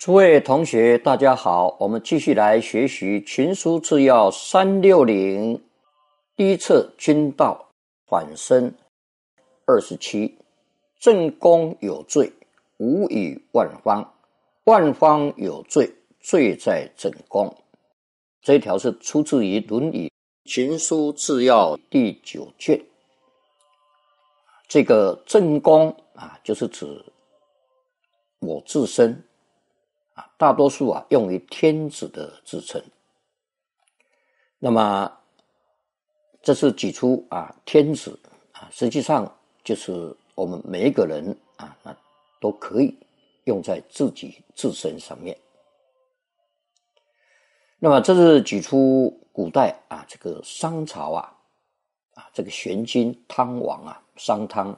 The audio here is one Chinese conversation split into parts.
诸位同学大家好，我们继续来学习群书治要360第一册君道反身27，正宫有罪，无以万方；万方有罪，罪在正宫。这一条是出自于《论语·群书治要》第9卷。这个正宫就是指我自身大多数用于天子的自称。那么这是举出天子实际上就是我们每一个人那都可以用在自己自身上面。那么这是举出古代这个商朝这个玄君汤王商汤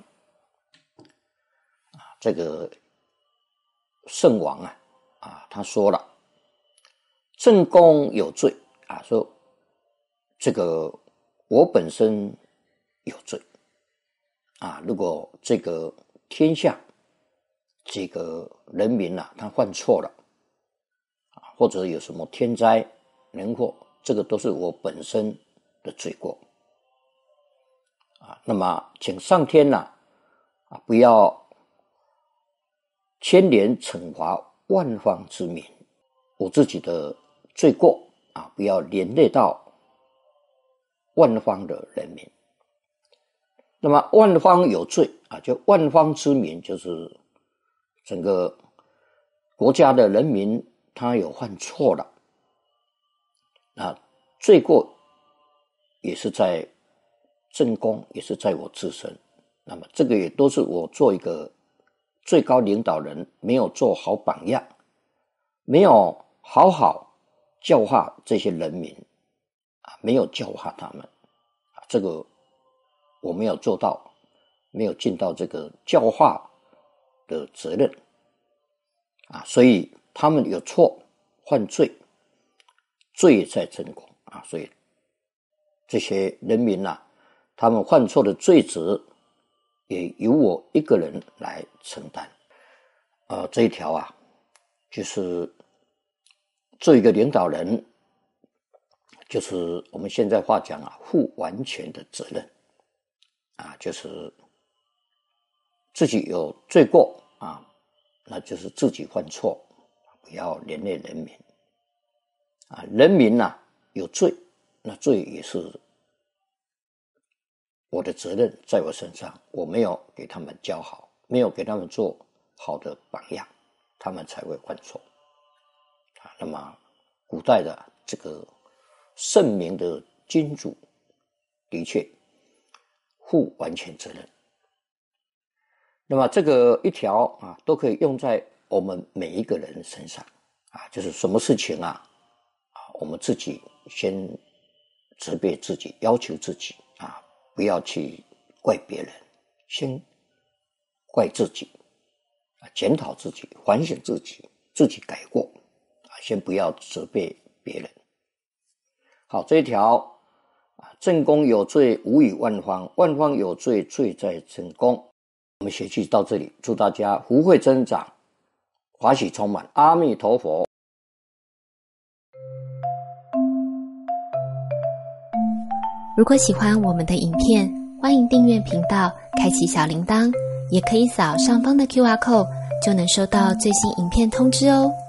这个圣王他说了，正宫有罪说这个我本身有罪如果这个天下这个人民他犯错了或者有什么天灾人祸，这个都是我本身的罪过那么请上天不要牵连惩罚万方之民，我自己的罪过不要连累到万方的人民。那么万方有罪就万方之民，就是整个国家的人民他有犯错了罪过也是在正宫，也是在我自身。那么这个也都是我做一个最高领导人没有做好榜样，没有好好教化这些人民没有教化他们这个我没有做到，没有尽到这个教化的责任所以他们有错犯罪，罪在正宫所以这些人民他们犯错的罪责也由我一个人来承担这一条就是做一个领导人，就是我们现在话讲负完全的责任就是自己有罪过那就是自己犯错，不要连累人民人民有罪，那罪也是我的责任在我身上，我没有给他们教好，没有给他们做好的榜样，他们才会犯错那么古代的这个圣明的君主的确负完全责任。那么这个一条都可以用在我们每一个人身上就是什么事情我们自己先责备自己，要求自己不要去怪别人，先怪自己检讨自己，反省自己，自己改过先不要责备别人。好，这一条正宫有罪，无以万方；万方有罪，罪在正宫。我们学习到这里，祝大家福慧增长，欢喜充满。阿弥陀佛。 如果喜欢我们的影片，欢迎订阅频道，开启小铃铛，也可以扫上方的 QR code，就能收到最新影片通知哦。